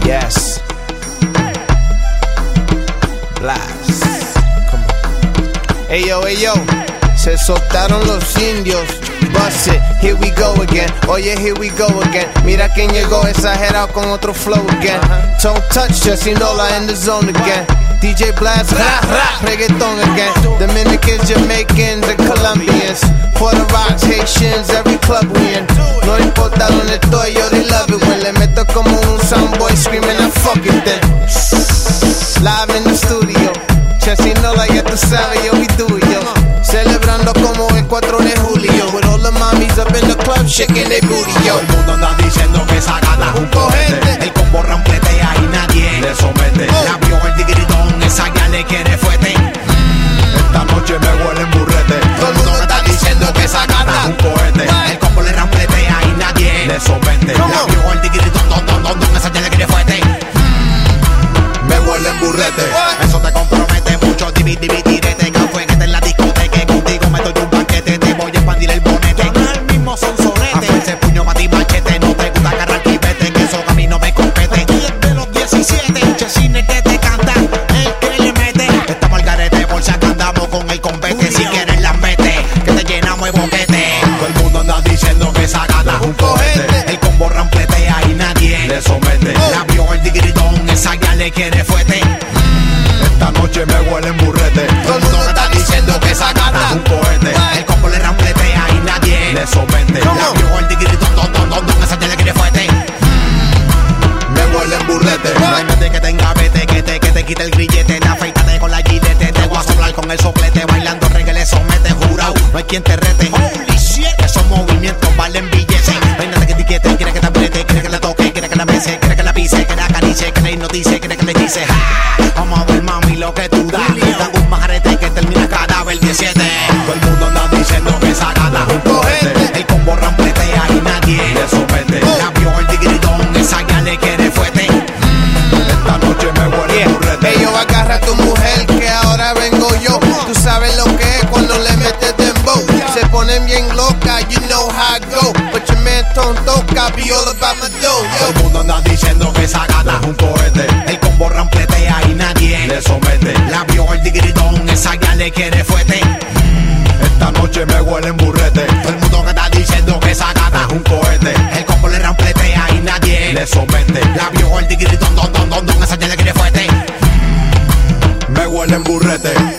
Yes. Blast. Come on. Ayo, ayo. Se soltaron los indios. Bust it, here we go again. Oye, here we go again. Mira quién llegó, exagerado con otro flow again. Don't touch us, you know I'm in the zone again. DJ Blast, reggaeton again. Dominicans, Jamaicans, and Colombians. Puerto Rocks, Haitians, every club we in. No importa donde estoy, yo they love it when le meto como un soundboy screaming, I fuck it then. Live in the studio. Chesinola, ya tú sabes, yo vi tuyo. Celebrando como el 4 de julio. With all the mommies up in the club shaking their booty, yo. Todo el mundo anda diciendo que esa gata es un cojete. El combo rampletea y nadie le somete. La vio el tigritón, esa ya le quiere fuerte. Esta noche me huele en burrete. Todo el mundo está diciendo que esa gata es un cohete. El combo le rampletea y nadie le somete. La vio el tigritón, esa ya le quiere fuerte. Me huele en burrete. Eso te compromete mucho, dividirete. Cafueguete en la discoteca, contigo me doy un banquete. Te voy a expandir el bonete. El mismo sonsonete. Hago ese puño pa' ti machete. No te gusta agarrar pibete, que eso a mí no me compete. Aquí es de los 17, Chesine que te canta, el que le mete. Estamos al garete, por si acá andamos con el compete. Si quieres las mete, que te llenamos de boquete. Todo el mundo anda diciendo que esa gata es un cojete. El combo rampletea y nadie le somete. La vio el tigritón, esa ya le quiere fuerte. Esta noche me huele en burrete. Todo el mundo está diciendo que esa gata es un cohete. El combo le rampletea y nadie le somete. La vio el tigritón, esa ya le quiere fuerte. Me huele en burrete. No hay nadie que tenga vete, que te quite el grillete. Te afeítate con la gilete. Te voy a soplar con el soplete. Bailando reggae le somete, jurado. No hay quien te rete. Holy shit, esos movimientos valen billetes. No hay nadie que te quiete, quiere que te apriete, quiere que la toque, quiere que la bese, quiere que la pise, que la acaricie, que la hipnotice, quiere que le dice. Vamos a ver, mami, lo que tú das. Tengo un majarete que termina cadáver 17. Todo el mundo anda diciendo que esa gata es un cojete. El combo rampletea y nadie le somete. La vio el tigritón, esa ya le quiere fuerte. Esta noche me huele en burrete. Ellos agarra a tu mujer que ahora vengo yo. Tú sabes lo que es cuando le metes dembow. Se ponen bien loca, you know how I go. But your man tonto, be all about my dough, Todo yo. el mundo anda diciendo que esa gata es un cohete. El combo rampletea y nadie le somete. La vio el tigritón, esa ya le quiere fuerte. Esta noche me huele en burrete. Todo el mundo que está diciendo que esa gata es un cohete. El combo le rampletea y nadie le somete. La vio el tigritón, esa ya le quiere fuerte. Me huele en burrete.